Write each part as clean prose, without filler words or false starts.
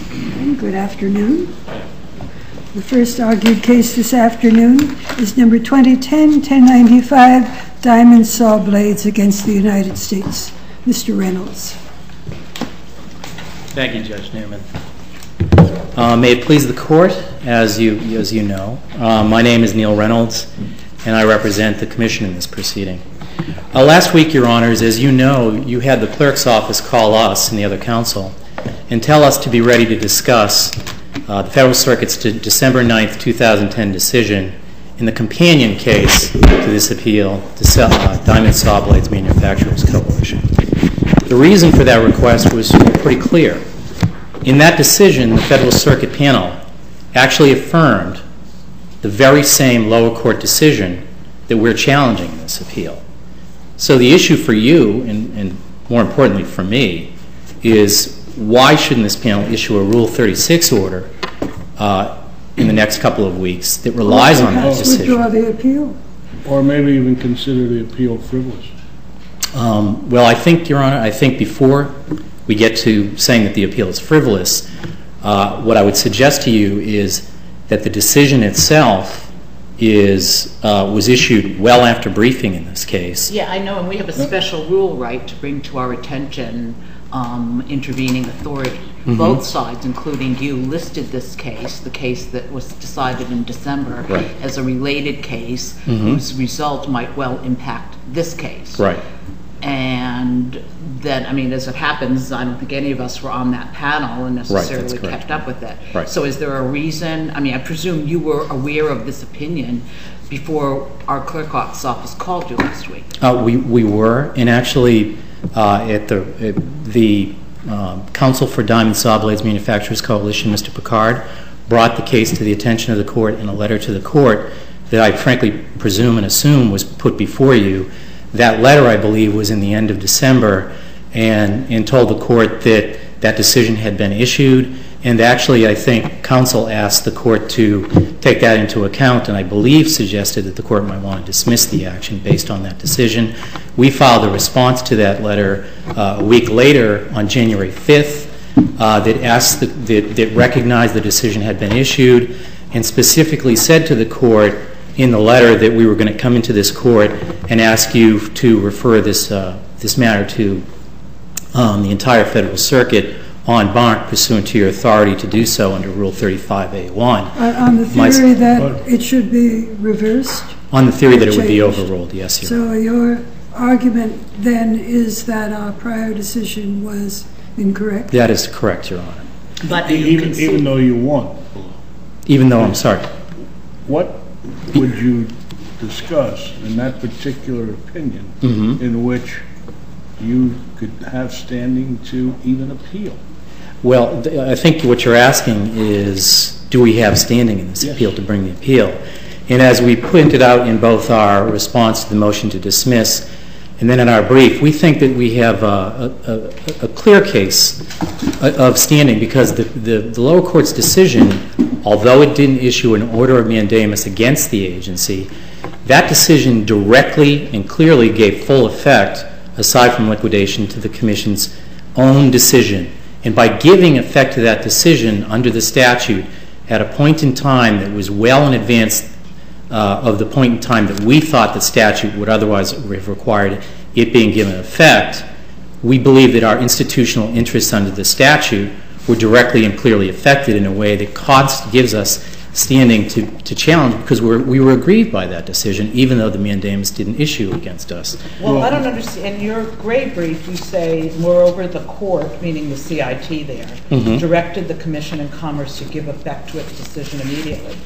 Good afternoon. The first argued case this afternoon is number 2010-1095, Diamond Saw Blades against the United States. Mr. Reynolds. Thank you, Judge Newman. May it please the Court, as you know, my name is Neil Reynolds, and I represent the Commission in this proceeding. Last week, Your Honors, as you know, you had the Clerk's Office call us and the other counsel and tell us to be ready to discuss the Federal Circuit's December 9th, 2010 decision in the companion case to this appeal, the Diamond Saw Blades Manufacturers Coalition. The reason for that request was pretty clear. In that decision, the Federal Circuit panel actually affirmed the very same lower court decision that we're challenging in this appeal. So the issue for you, and more importantly for me, is why shouldn't this panel issue a Rule 36 order in the next couple of weeks that relies on that decision? Withdraw the appeal? Or maybe even consider the appeal frivolous. Well, I think, Your Honor, before we get to saying that the appeal is frivolous, what I would suggest to you is that the decision itself was issued well after briefing in this case. Yeah, I know, and we have a special rule right to bring to our attention intervening authority. Mm-hmm. Both sides, including you, listed this case, the case that was decided in December, right, as a related case, mm-hmm, whose result might well impact this case. Right. And then, I mean, as it happens, I don't think any of us were on that panel and necessarily kept up with it. Right. So is there a reason? I mean, I presume you were aware of this opinion before our clerk's office called you last week. We were, and actually at the Council for Diamond Saw Blades Manufacturers Coalition, Mr. Picard, brought the case to the attention of the court in a letter to the court that I frankly presume and assume was put before you. That letter, I believe, was in the end of December and told the court that that decision had been issued. And actually, I think counsel asked the court to take that into account and I believe suggested that the court might want to dismiss the action based on that decision. We filed a response to that letter a week later on January 5th that recognized the decision had been issued and specifically said to the court in the letter that we were going to come into this court and ask you to refer this matter to the entire Federal Circuit en banc pursuant to your authority to do so under Rule 35A1. On the theory that it should be reversed? On the theory that it would be overruled, yes, Your Honor. So your argument then is that our prior decision was incorrect? That is correct, Your Honor. But even though you won? Even though, I'm sorry. What would you discuss in that particular opinion, mm-hmm, in which you could have standing to even appeal? Well, I think what you're asking is, do we have standing in this appeal to bring the appeal? And as we pointed out in both our response to the motion to dismiss and then in our brief, we think that we have a clear case of standing because the lower court's decision, although it didn't issue an order of mandamus against the agency, that decision directly and clearly gave full effect, aside from liquidation, to the Commission's own decision. And by giving effect to that decision under the statute at a point in time that was well in advance of the point in time that we thought the statute would otherwise have required it being given effect, we believe that our institutional interests under the statute were directly and clearly affected in a way that gives us standing to challenge because we were aggrieved by that decision, even though the mandamus didn't issue against us. Well, I don't understand. In your gray brief, you say, moreover, the court, meaning the CIT there, mm-hmm, directed the Commission and Commerce to give effect to its decision immediately.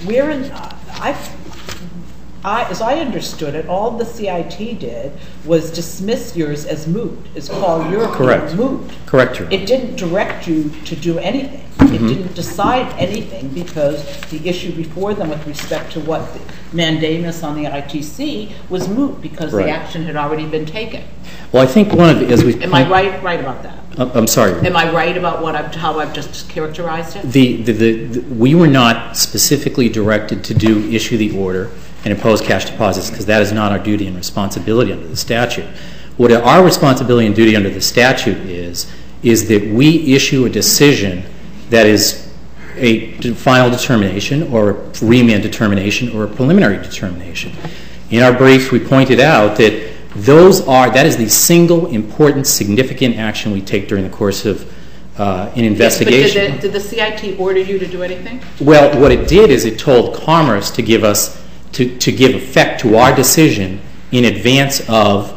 As I understood it, all the CIT did was dismiss yours as moot, is call your appeal moot. Correct, Your Honor. It didn't direct you to do anything. Mm-hmm. It didn't decide anything because the issue before them with respect to what the mandamus on the ITC was moot because the action had already been taken. Well, I think one of the, as we... Am I right about that? I'm sorry. Am I right about how I've just characterized it? We were not specifically directed to issue the order and impose cash deposits because that is not our duty and responsibility under the statute. What our responsibility and duty under the statute is that we issue a decision that is a final determination or a remand determination or a preliminary determination. In our briefs, we pointed out that that is the single important significant action we take during the course of an investigation. Yes, but did the CIT order you to do anything? Well, what it did is it told Commerce to give effect to our decision in advance of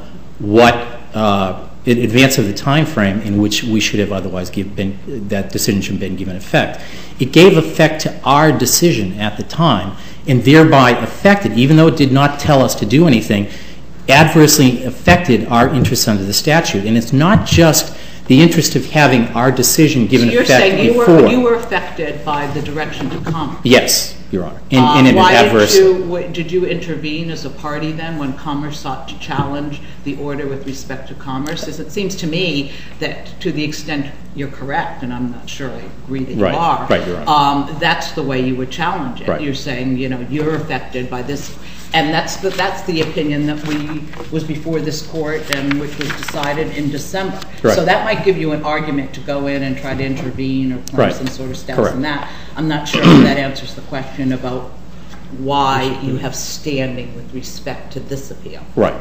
the time frame in which we should have otherwise that decision should have been given effect. It gave effect to our decision at the time, and thereby affected, even though it did not tell us to do anything, adversely affected our interests under the statute. And it's not just the interest of having our decision given effect before. So you're saying you were affected by the direction to Commerce? Yes, Your Honor. Did you intervene as a party then when Commerce sought to challenge the order with respect to Commerce? As it seems to me that to the extent you're correct, and I'm not sure I agree that you are, right, Your Honor. That's the way you would challenge it. Right. You're saying, you're affected by this. And that's the opinion that was before this court and which was decided in December. Right. So that might give you an argument to go in and try to intervene or claim some sort of status in that. I'm not sure if that answers the question about why you have standing with respect to this appeal. Right.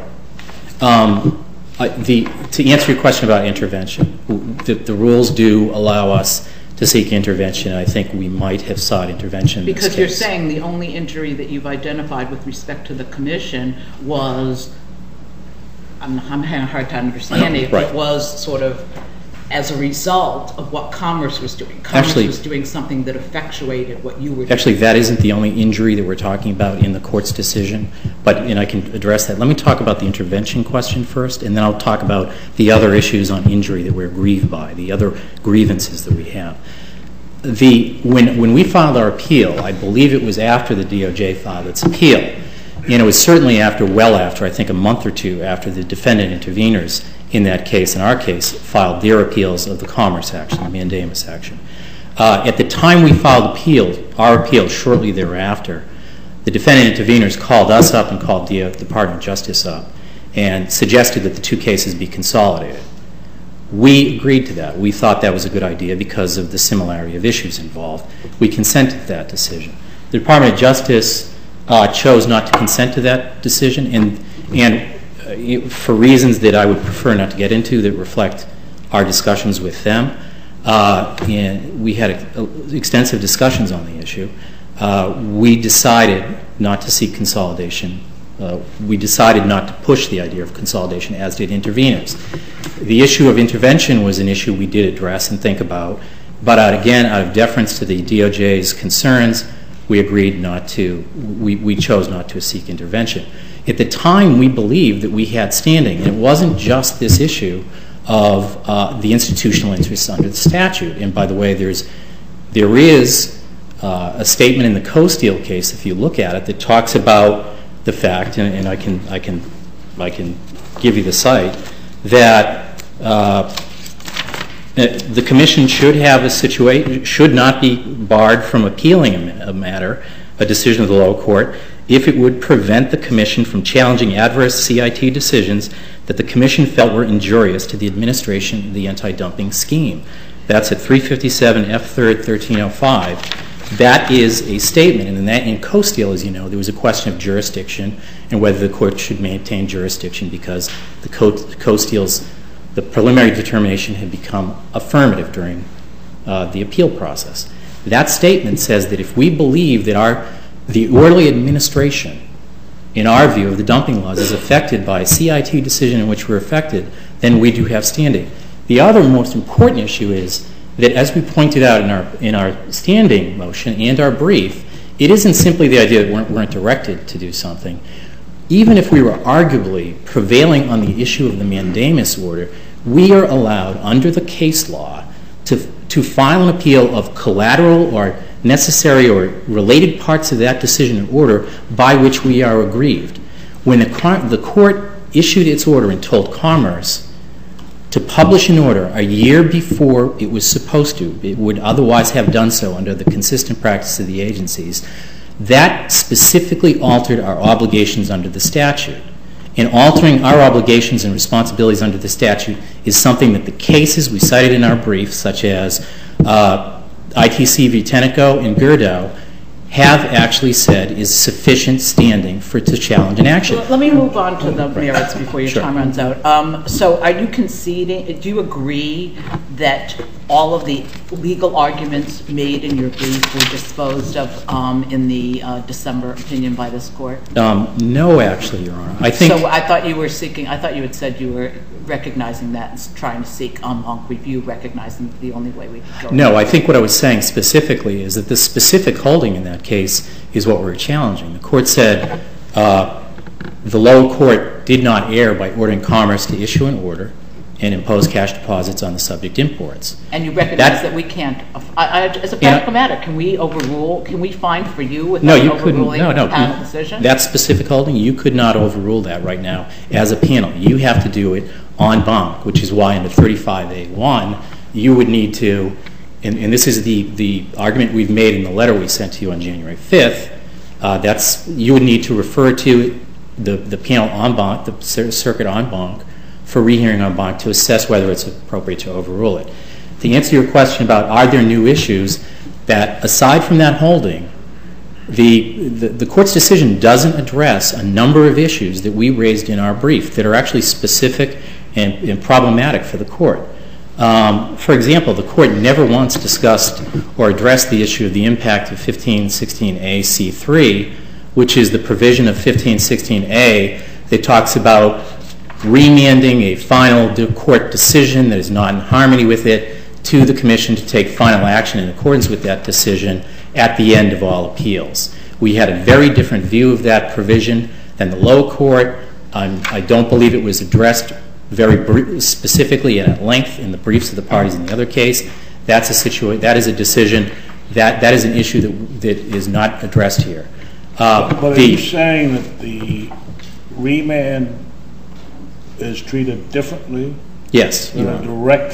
To answer your question about intervention, the rules do allow us to seek intervention. I think we might have sought intervention in this case. Because you're saying the only injury that you've identified with respect to the Commission was, I'm having a hard time understanding, but it was sort of as a result of what Commerce was doing. Commerce was doing something that effectuated what you were doing. Actually, that isn't the only injury that we're talking about in the court's decision, and I can address that. Let me talk about the intervention question first, and then I'll talk about the other issues on injury that we're grieved by, the other grievances that we have. When we filed our appeal, I believe it was after the DOJ filed its appeal, and it was certainly well after, I think a month or two after the defendant interveners in that case, in our case, filed their appeals of the Commerce action, the mandamus action. At the time we filed our appeal shortly thereafter, the defendant interveners called us up and called the Department of Justice up and suggested that the two cases be consolidated. We agreed to that. We thought that was a good idea because of the similarity of issues involved. We consented to that decision. The Department of Justice chose not to consent to that decision, and for reasons that I would prefer not to get into that reflect our discussions with them. And we had extensive discussions on the issue. We decided not to seek consolidation. We decided not to push the idea of consolidation, as did interveners. The issue of intervention was an issue we did address and think about, but again, out of deference to the DOJ's concerns, we agreed not to, we chose not to seek intervention. At the time, we believed that we had standing, and it wasn't just this issue of the institutional interests under the statute. And by the way, there is a statement in the Co-Steel case, if you look at it, that talks about the fact, and I can give you the site, that the Commission should not be barred from appealing a matter, a decision of the lower court, if it would prevent the Commission from challenging adverse CIT decisions that the Commission felt were injurious to the administration of the anti-dumping scheme. That's at 357 F3rd 1305. That is a statement, and in Co-Steel, as you know, there was a question of jurisdiction and whether the court should maintain jurisdiction because the Co-Steel's preliminary determination had become affirmative during the appeal process. That statement says that if we believe that the orderly administration, in our view, of the dumping laws is affected by a CIT decision in which we're affected, then we do have standing. The other most important issue is that, as we pointed out in our standing motion and our brief, it isn't simply the idea that we weren't directed to do something. Even if we were arguably prevailing on the issue of the mandamus order, we are allowed, under the case law, to file an appeal of collateral or necessary or related parts of that decision and order by which we are aggrieved. When the court issued its order and told Commerce to publish an order a year before it was supposed to, it would otherwise have done so under the consistent practice of the agencies, that specifically altered our obligations under the statute. And altering our obligations and responsibilities under the statute is something that the cases we cited in our brief, such as ITC v. Tenneco and Gerdow have actually said is sufficient standing to challenge an action. Let me move on to the merits before your time runs out. So are you conceding, do you agree that all of the legal arguments made in your brief were disposed of in the December opinion by this court? No, actually, Your Honor. So I thought you had said you were recognizing that and trying to seek en banc review, recognizing that the only way we could go. No, I think what I was saying specifically is that the specific holding in that case is what we're challenging. The court said the lower court did not err by ordering Commerce to issue an order and impose cash deposits on the subject imports. And you recognize that we can't, as a practical matter, can we find for you without overruling the panel decision? That specific holding, you could not overrule that right now as a panel. You have to do it en banc, which is why under 35A1 you would need to, and this is the argument we've made in the letter we sent to you on January 5th, you would need to refer to the panel en banc, the circuit en banc, for rehearing en banc to assess whether it's appropriate to overrule it. To answer your question about are there new issues, that aside from that holding, the court's decision doesn't address a number of issues that we raised in our brief that are actually specific and problematic for the court. For example, the court never once discussed or addressed the issue of the impact of 1516A-C3, which is the provision of 1516A that talks about remanding a final court decision that is not in harmony with it to the Commission to take final action in accordance with that decision at the end of all appeals. We had a very different view of that provision than the lower court. I don't believe it was addressed very specifically and at length in the briefs of the parties in the other case. That is a decision, that is an issue that is not addressed here. But are you saying that the remand is treated differently? Yes. Than a direct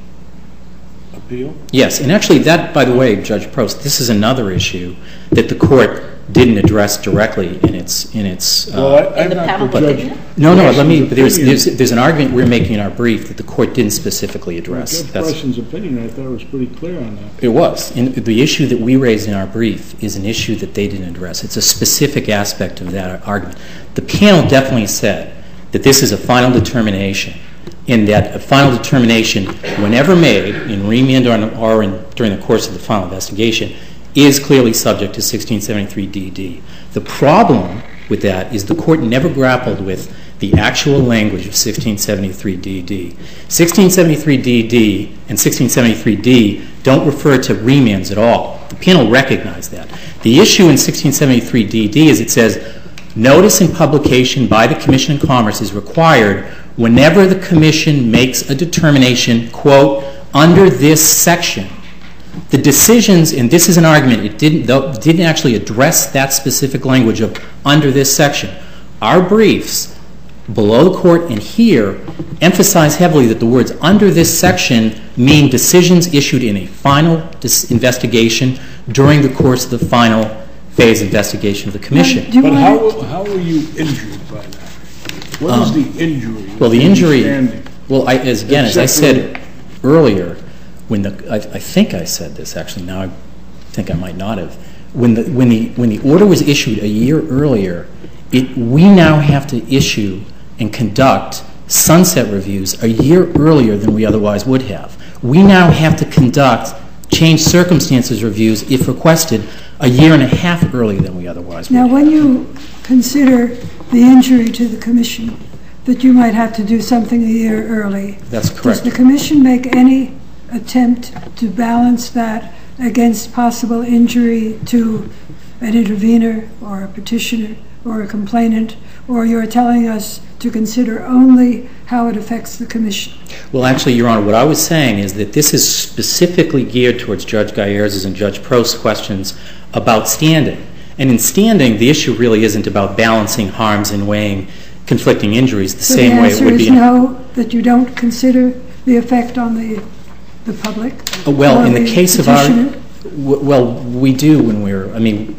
appeal? Yes, and actually that, by the way, Judge Prost, this is another issue that the court didn't address directly in its in the panel opinion? No, there's an argument we're making in our brief that the court didn't specifically address. Judge Preston's opinion, I thought it was pretty clear on that. It was. The issue that we raised in our brief is an issue that they didn't address. It's a specific aspect of that argument. The panel definitely said that this is a final determination, in that a final determination, whenever made in remand or during the course of the final investigation, is clearly subject to 1673DD. The problem with that is the court never grappled with the actual language of 1673DD. 1673DD and 1673D don't refer to remands at all. The panel recognized that. The issue in 1673DD is it says, notice and publication by the Commission on Commerce is required whenever the Commission makes a determination, quote, under this section. The decisions, and this is an argument, it didn't actually address that specific language of under this section. Our briefs, below the court and here, emphasize heavily that the words under this section mean decisions issued in a final investigation during the course of the final phase investigation of the Commission. But how were you injured by that? What is the injury? Well, the injury, as I said earlier, I think I said this actually, now I think I might not have. When the order was issued a year earlier, we now have to issue and conduct sunset reviews a year earlier than we otherwise would have. We now have to conduct change circumstances reviews, if requested, a year and a half earlier than we otherwise would have. Now, when you consider the injury to the Commission, that you might have to do something a year early. That's correct. Does the Commission make any attempt to balance that against possible injury to an intervener or a petitioner or a complainant, or you're telling us to consider only how it affects the Commission? Well, actually, Your Honor, what I was saying is that this is specifically geared towards Judge Gaillers's and Judge Prost's questions about standing. And in standing, the issue really isn't about balancing harms and weighing conflicting injuries the same way it would be. So the answer is no, that you don't consider the effect on the public? Well, in the case of our, petitioner? well, we do when we're, in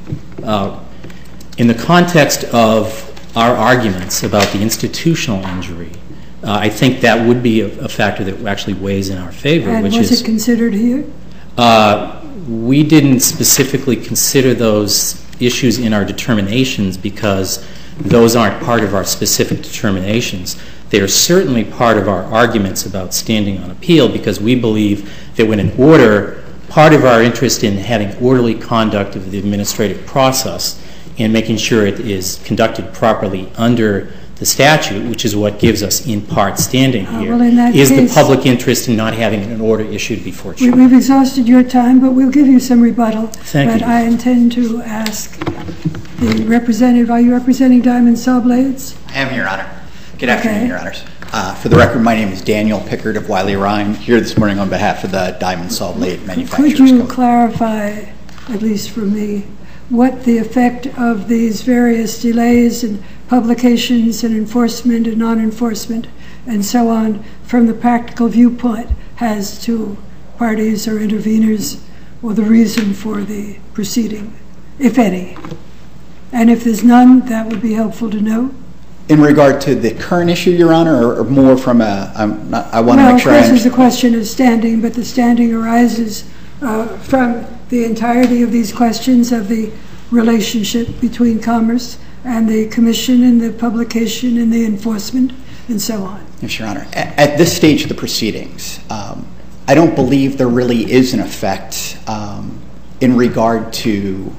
the context of our arguments about the institutional injury, I think that would be a factor that actually weighs in our favor. And was it considered here? We didn't specifically consider those issues in our determinations because those aren't part of our specific determinations. They are certainly part of our arguments about standing on appeal because we believe that when an order, part of our interest in having orderly conduct of the administrative process and making sure it is conducted properly under the statute, which is what gives us in part standing here, is the public interest in not having an order issued before trial. We've exhausted your time, but we'll give you some rebuttal. Thank you. But I intend to ask the representative, are you representing Diamond Saw Blades? I am, Your Honor. Good afternoon, Your Honors. For the record, my name is Daniel Pickard of Wiley Ryan, here this morning on behalf of the Diamond Saw Blade Manufacturers Could you Company. clarify, at least for me, what the effect of these various delays in publications and enforcement and non-enforcement and so on from the practical viewpoint has to parties or interveners or the reason for the proceeding, if any? And if there's none, that would be helpful to know. In regard to the current issue, Your Honor, or more from a, I want to make sure I understand. Well, of course, it's a question of standing, but the standing arises from the entirety of these questions of the relationship between Commerce and the Commission and the publication and the enforcement and so on. Yes, Your Honor. At this stage of the proceedings, I don't believe there really is an effect in regard to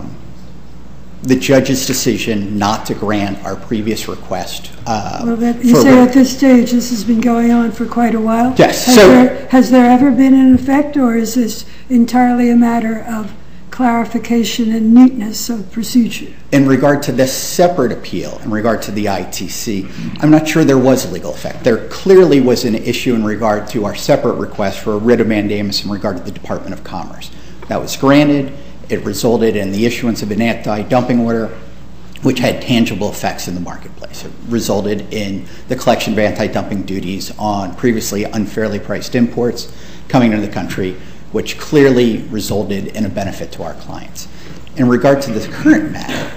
the judge's decision not to grant our previous request. You say at this stage this has been going on for quite a while? Yes. Has there ever been an effect, or is this entirely a matter of clarification and neatness of procedure? In regard to this separate appeal, in regard to the ITC, I'm not sure there was a legal effect. There clearly was an issue in regard to our separate request for a writ of mandamus in regard to the Department of Commerce. That was granted. It resulted in the issuance of an anti-dumping order, which had tangible effects in the marketplace. It resulted in the collection of anti-dumping duties on previously unfairly priced imports coming into the country, which clearly resulted in a benefit to our clients. In regard to the current matter,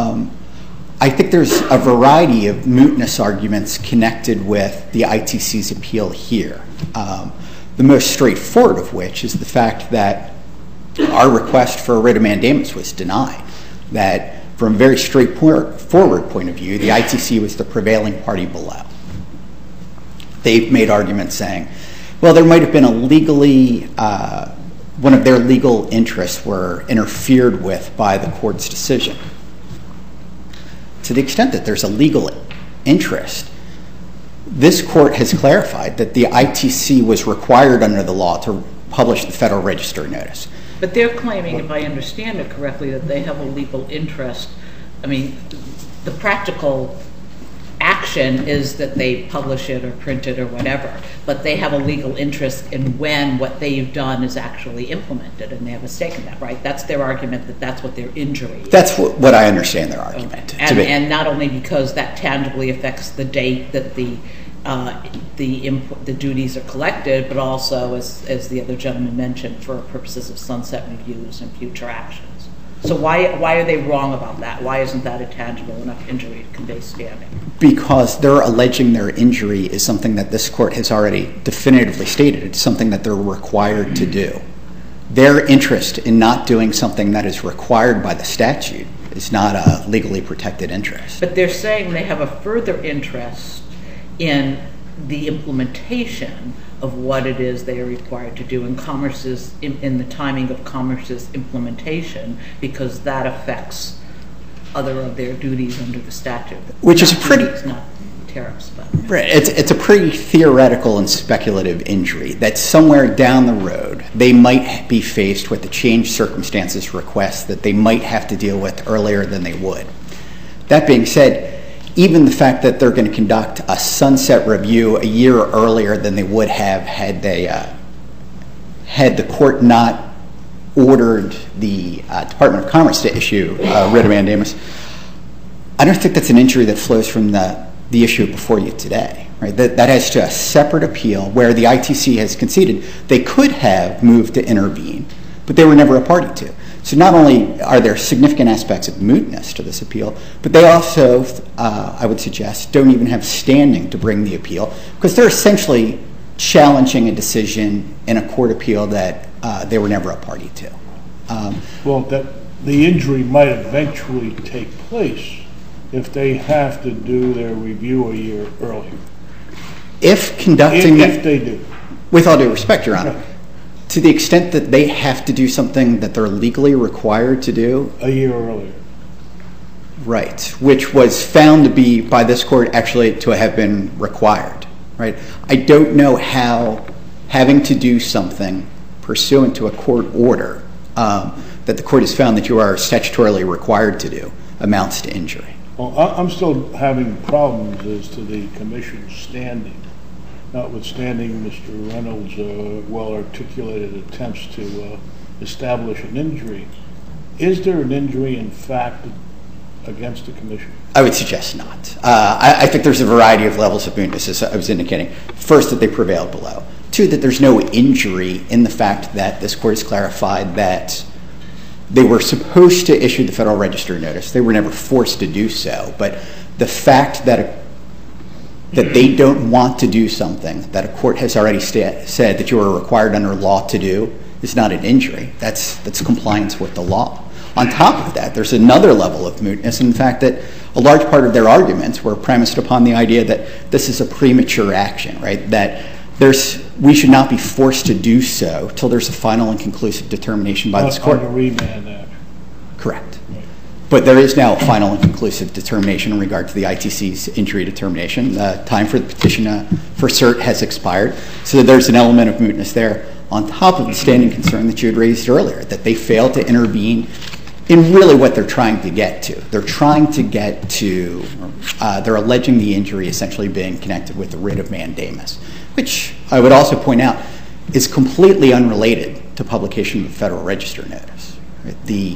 I think there's a variety of mootness arguments connected with the ITC's appeal here. The most straightforward of which is the fact that our request for a writ of mandamus was denied. That from a very straightforward point of view, the ITC was the prevailing party below. They've made arguments saying, well, there might have been a legally, one of their legal interests were interfered with by the court's decision. To the extent that there's a legal interest, this court has clarified that the ITC was required under the law to publish the Federal Register notice. But they're claiming, if I understand it correctly, that they have a legal interest. I mean, the practical action is that they publish it or print it or whatever, but they have a legal interest in when what they've done is actually implemented, and they have a stake in that, right? That's their argument, that that's what their injury is. That's what I understand their argument to be. And not only because that tangibly affects the date that the duties are collected, but also, as the other gentleman mentioned, for purposes of sunset reviews and future actions. So why are they wrong about that? Why isn't that a tangible enough injury to convey standing? Because they're alleging their injury is something that this court has already definitively stated. It's something that they're required to do. Their interest in not doing something that is required by the statute is not a legally protected interest. But they're saying they have a further interest in the implementation of what it is they are required to do in the timing of Commerce's implementation, because that affects other of their duties under the statute. Which is pretty... It's not tariffs, but... Right. It's a pretty theoretical and speculative injury that somewhere down the road they might be faced with a changed circumstances request that they might have to deal with earlier than they would. That being said, even the fact that they're going to conduct a sunset review a year earlier than they would have had the court not ordered the Department of Commerce to issue a writ of mandamus, I don't think that's an injury that flows from the issue before you today. Right? That has to a separate appeal where the ITC has conceded they could have moved to intervene, but they were never a party to. So not only are there significant aspects of mootness to this appeal, but they also, I would suggest, don't even have standing to bring the appeal, because they're essentially challenging a decision in a court appeal that they were never a party to. Well, the injury might eventually take place if they have to do their review a year earlier. If conducting... If they do. With all due respect, Your Honor, to the extent that they have to do something that they're legally required to do... A year earlier. Right, which was found to be, by this court, actually to have been required. Right? I don't know how having to do something pursuant to a court order that the court has found that you are statutorily required to do amounts to injury. Well, I'm still having problems as to the commission's standing, notwithstanding Mr. Reynolds' well-articulated attempts to establish an injury. Is there an injury, in fact, against the commission? I would suggest not. I think there's a variety of levels of mootness, as I was indicating. First, that they prevailed below. Two, that there's no injury in the fact that this court has clarified that they were supposed to issue the Federal Register notice. They were never forced to do so. But the fact that they don't want to do something that a court has already said that you are required under law to do is not an injury. That's compliance with the law. On top of that, there's another level of mootness in the fact that a large part of their arguments were premised upon the idea that this is a premature action, right? That we should not be forced to do so till there's a final and conclusive determination by this court. On the remand action. Correct. Right. But there is now a final and conclusive determination in regard to the ITC's injury determination. The time for the petition for cert has expired, so there's an element of mootness there on top of the standing concern that you had raised earlier, that they failed to intervene in really what they're trying to get to. They're trying to get to, they're alleging the injury essentially being connected with the writ of mandamus, which I would also point out is completely unrelated to publication of the Federal Register notice. Right?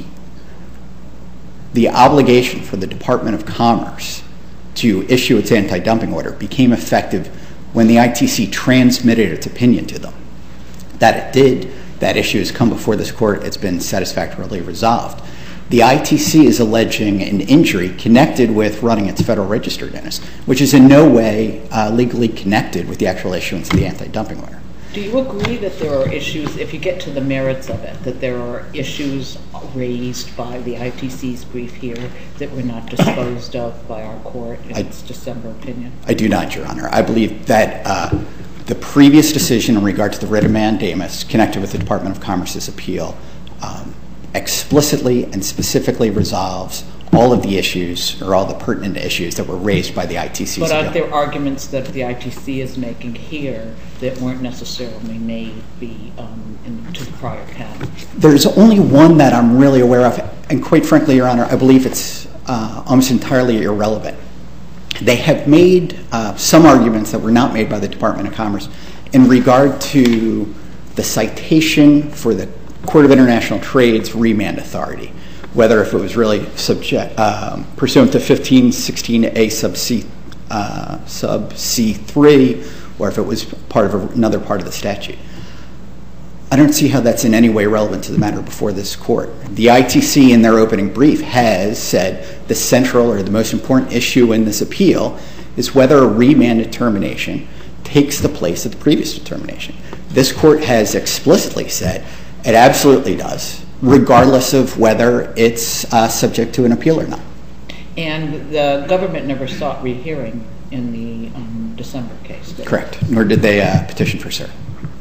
The obligation for the Department of Commerce to issue its anti-dumping order became effective when the ITC transmitted its opinion to them. That it did, that issue has come before this court, it's been satisfactorily resolved. The ITC is alleging an injury connected with running its Federal Register notice, which is in no way legally connected with the actual issuance of the anti-dumping order. Do you agree that there are issues, if you get to the merits of it, that there are issues raised by the ITC's brief here that were not disposed of by our court in its December opinion? I do not, Your Honor. I believe that the previous decision in regard to the writ of mandamus connected with the Department of Commerce's appeal explicitly and specifically resolves all of the issues or all the pertinent issues that were raised by the ITC's appeal. But aren't there arguments that the ITC is making here that weren't necessarily made to the prior panel? There's only one that I'm really aware of, and quite frankly, Your Honor, I believe it's almost entirely irrelevant. They have made some arguments that were not made by the Department of Commerce in regard to the citation for the Court of International Trade's remand authority, whether if it was really pursuant to 1516A sub C3, or if it was part of another part of the statute. I don't see how that's in any way relevant to the matter before this court. The ITC in their opening brief has said the central or the most important issue in this appeal is whether a remand determination takes the place of the previous determination. This court has explicitly said it absolutely does, regardless of whether it's subject to an appeal or not. And the government never sought rehearing in the December case, did it? Correct, nor did they petition for cert.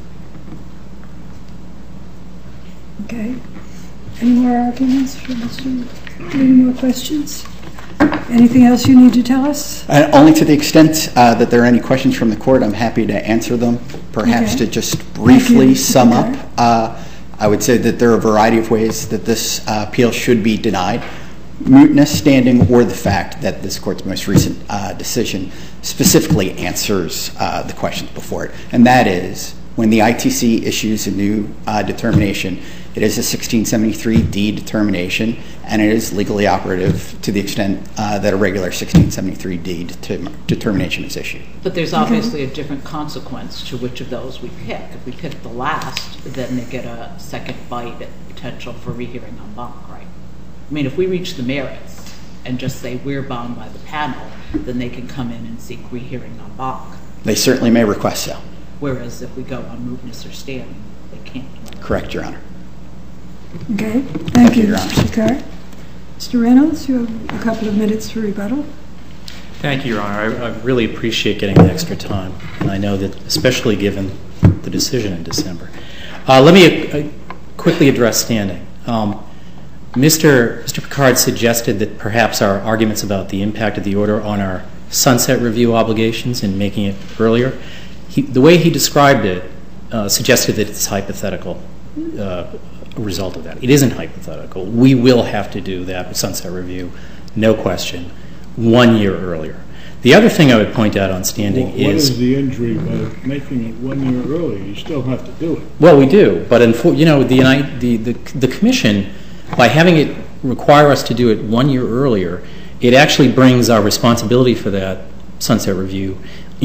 Okay. Any more arguments for Mr. Any more questions? Anything else you need to tell us? Only to the extent that there are any questions from the court, I'm happy to answer them. Perhaps to just briefly sum up, I would say that there are a variety of ways that this appeal should be denied. Mootness, standing, or the fact that this court's most recent decision specifically answers the questions before it. And that is, when the ITC issues a new determination, it is a 1673D determination, and it is legally operative to the extent that a regular 1673D determination is issued. But there's obviously a different consequence to which of those we pick. If we pick the last, then they get a second bite at potential for rehearing en banc, right? I mean, if we reach the merits and just say we're bound by the panel, then they can come in and seek rehearing en banc. They certainly may request so. Whereas if we go on mootness or standing, they can't. Correct, Your Honor. Okay, thank you, Your Honor. Mr. Picard. Mr. Reynolds, you have a couple of minutes for rebuttal. Thank you, Your Honor. I really appreciate getting the extra time, and I know that especially given the decision in December. Let me quickly address standing. Mr. Picard suggested that perhaps our arguments about the impact of the order on our sunset review obligations and making it earlier, the way he described it suggested that it's hypothetical result of that. It isn't hypothetical. We will have to do that sunset review, no question, 1 year earlier. The other thing I would point out on standing is... What is the injury by making it 1 year earlier? You still have to do it. Well, we do, but the Commission, by having it require us to do it 1 year earlier, it actually brings our responsibility for that sunset review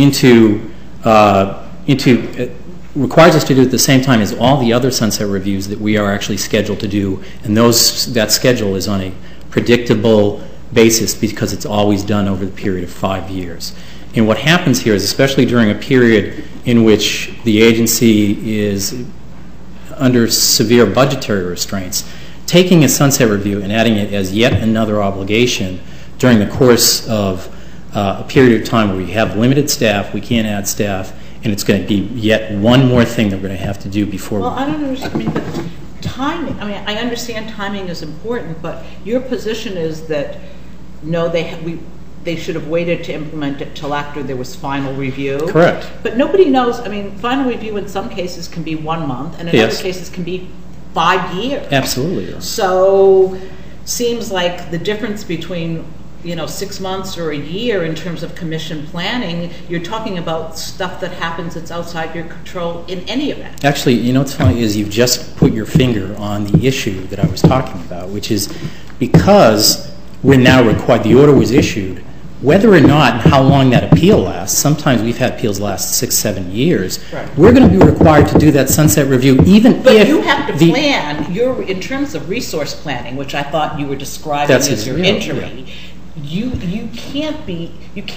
requires us to do it at the same time as all the other sunset reviews that we are actually scheduled to do, and that schedule is on a predictable basis because it's always done over the period of 5 years. And what happens here is, especially during a period in which the agency is under severe budgetary restraints, taking a sunset review and adding it as yet another obligation during the course of a period of time where we have limited staff, we can't add staff, and it's going to be yet one more thing that we're going to have to do before. Well, I don't understand. But timing. I understand timing is important, but your position is that no, they should have waited to implement it till after there was final review. Correct. But nobody knows. Final review in some cases can be 1 month, and in other cases can be 5 years. Absolutely. So, seems like the difference between 6 months or a year in terms of commission planning, you're talking about stuff that happens that's outside your control in any event. Actually, what's funny is you've just put your finger on the issue that I was talking about, which is because we're now required, the order was issued, whether or not and how long that appeal lasts, sometimes we've had appeals last 6-7 years, right. We're going to be required to do that sunset review but you have to plan, in terms of resource planning, which I thought you were describing as your injury. Yeah. You can't be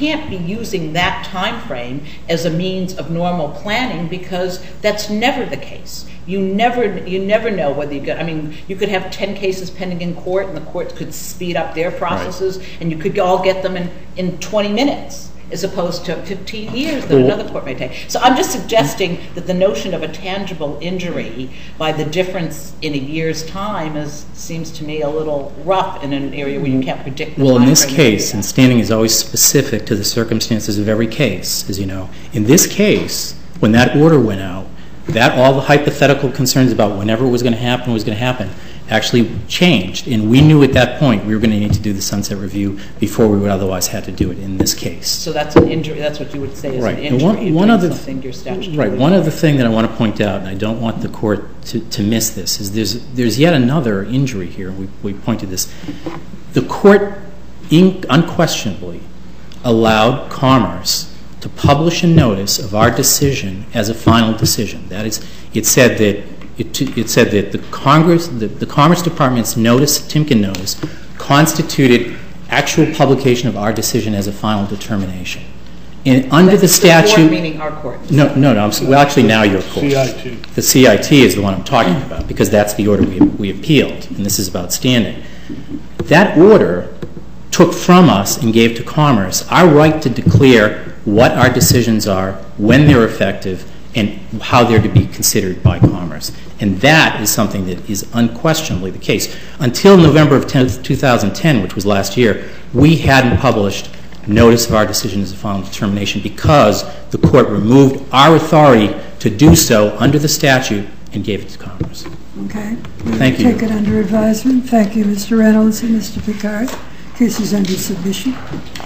using that time frame as a means of normal planning because that's never the case. You never know whether you could have 10 cases pending in court and the courts could speed up their processes, right. And you could all get them in 20 minutes as opposed to 15 years that another court may take. So I'm just suggesting that the notion of a tangible injury by the difference in a year's time seems to me a little rough in an area where you can't predict the time. Well, in this case, and standing is always specific to the circumstances of every case, as you know. In this case, when that order went out, all the hypothetical concerns about whenever it was going to happen actually changed. And we knew at that point we were going to need to do the sunset review before we would otherwise have to do it in this case. So that's an injury. That's what you would say is right. An injury. One other thing that I want to point out, and I don't want the court to miss this, is there's yet another injury here. We pointed this. The court unquestionably allowed Commerce to publish a notice of our decision as a final decision. That is, it said that the Commerce Department's notice, Timken notice, constituted actual publication of our decision as a final determination. And under the statute, the court meaning our court. No. Well, actually, now your court. CIT. The CIT is the one I'm talking about because that's the order we appealed, and this is about standing. That order took from us and gave to Commerce our right to declare what our decisions are, when they're effective, and how they're to be considered by Commerce. And that is something that is unquestionably the case. Until November of 2010, which was last year, we hadn't published notice of our decision as a final determination because the court removed our authority to do so under the statute and gave it to Commerce. Okay. Thank you. Take it under advisement. Thank you, Mr. Reynolds and Mr. Picard. Case is under submission.